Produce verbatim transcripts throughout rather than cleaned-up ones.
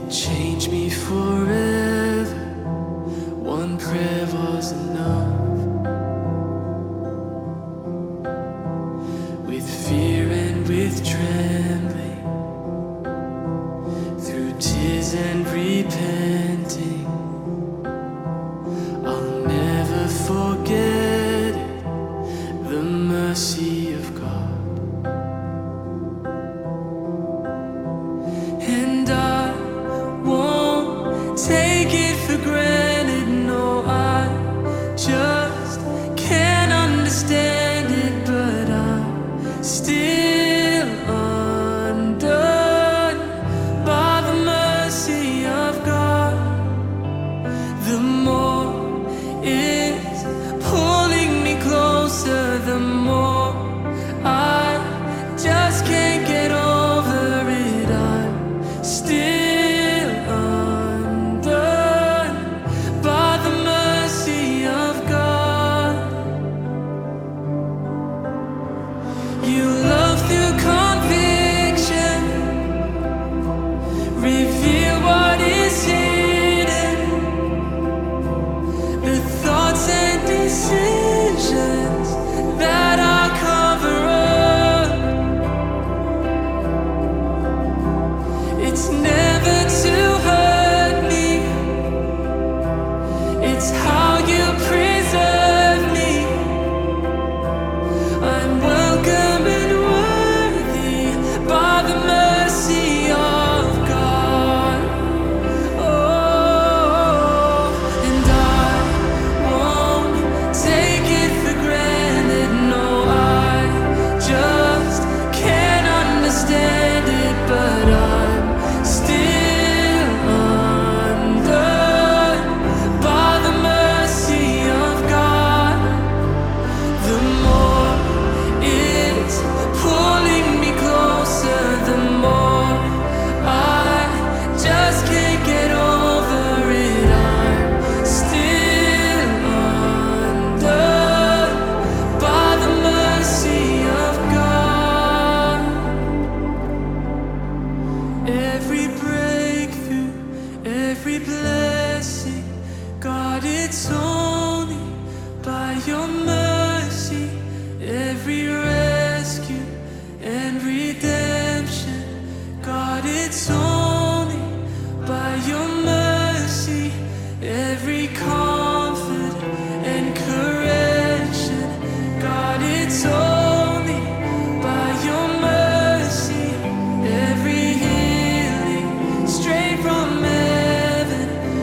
Change me forever. One prayer was enough. With fear and with trembling, through tears and repenting, I'll never forget it, the mercy of God. And I won't take it for granted, no, I just can't understand it, but I'm still undone by the mercy of God. The more it's pulling me closer, the more I just can't get over it. I'm still undone by the mercy of God. You love through conviction, reveal what is hidden, the thoughts and decisions that I cover up. It's never to hurt me, it's how you preserve me. I'm welcome and worthy by the mercy of God. Oh, and I won't take it for granted, no, I just can't understand it, but I'm still undone by the mercy of God. The more it's pulling me closer, the more I just can't get over it. I'm still undone by the mercy of God. Every breakthrough, every blessing, God, it's only by your mercy. Every rescue and redemption, God, it's only by your mercy. Every comfort and correction, God, it's only by your mercy. Every healing straight from heaven,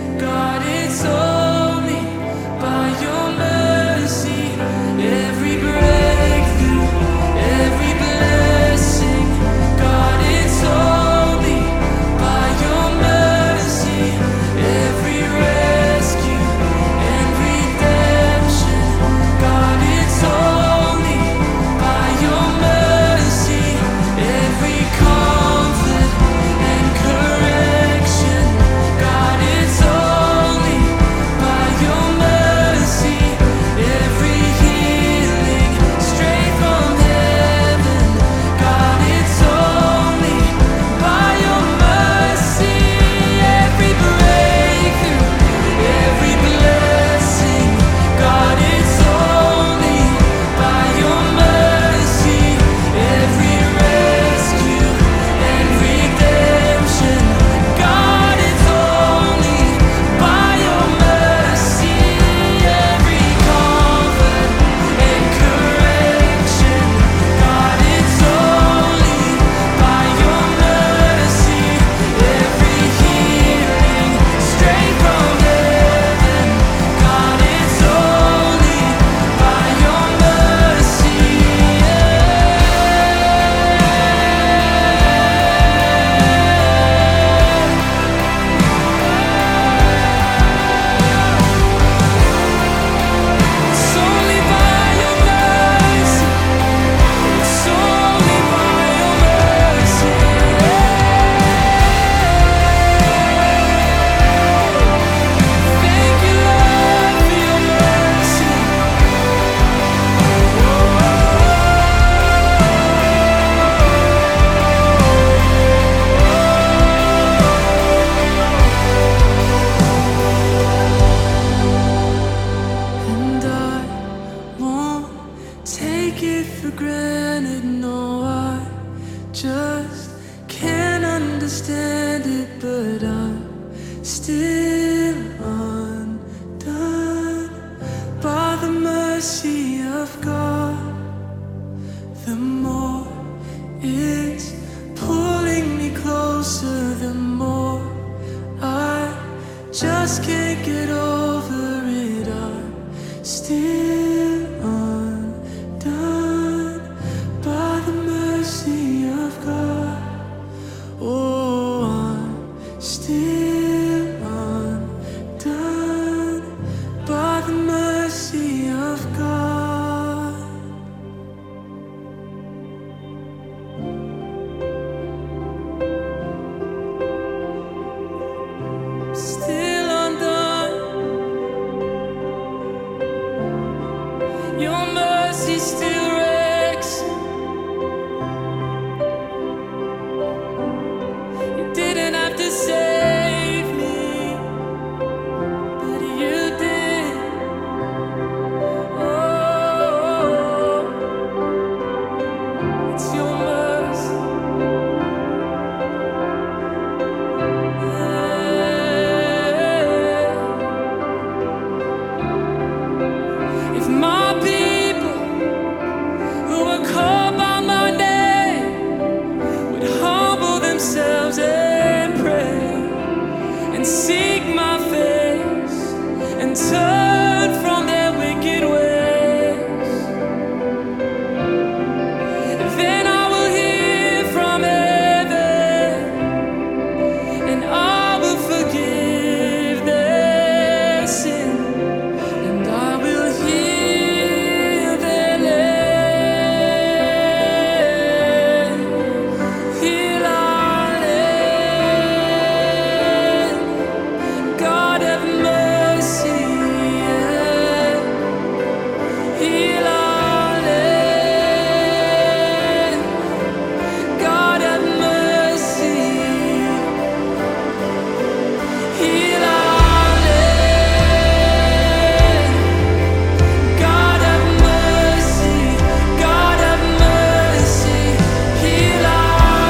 just can't get over it. I'm still undone by the mercy of God. Oh, I'm still undone by the mercy of God. Still undone. Your mercy still reigns. You didn't have to save me, but you did. Oh, it's your mercy. If my people who are called by my name would humble themselves and pray and seek my face and turn from their wicked ways, then I will hear from heaven and I will forgive their sin. And I will heal their land, heal our land. God have mercy, yeah. Heal our land. God have mercy, heal our land. God have mercy, God have mercy, heal our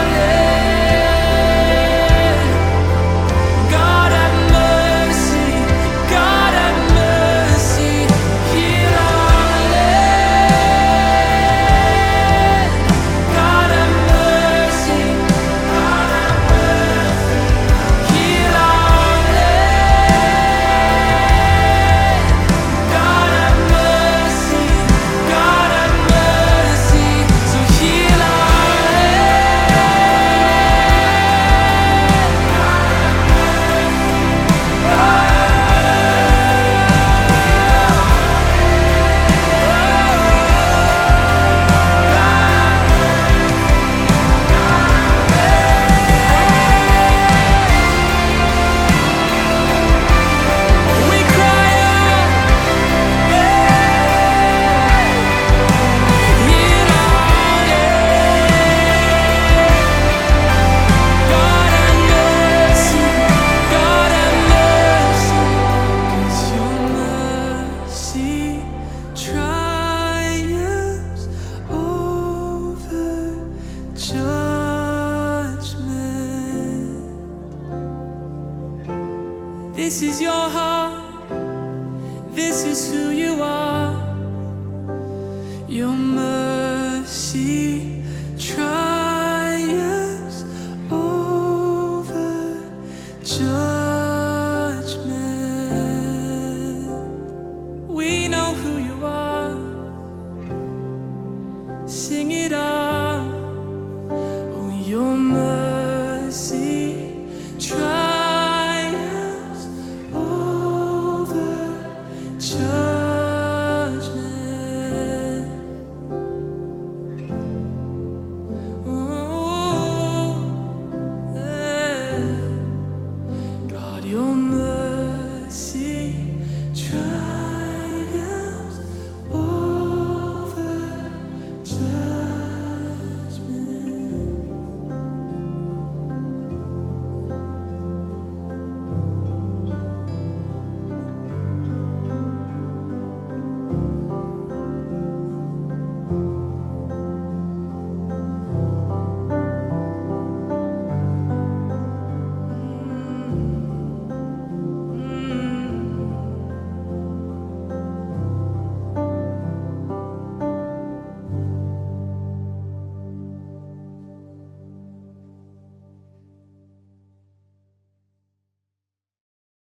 land. God have mercy, God have mercy, heal our land. God have mercy, God have mercy, heal our land. God have mercy, God have mercy, so heal our we cry out, heal our land. God have mercy, God have mercy, 'cause your mercy triumphs over judgment. This is your heart, this is who you are. Your mercy triumphs over judgment.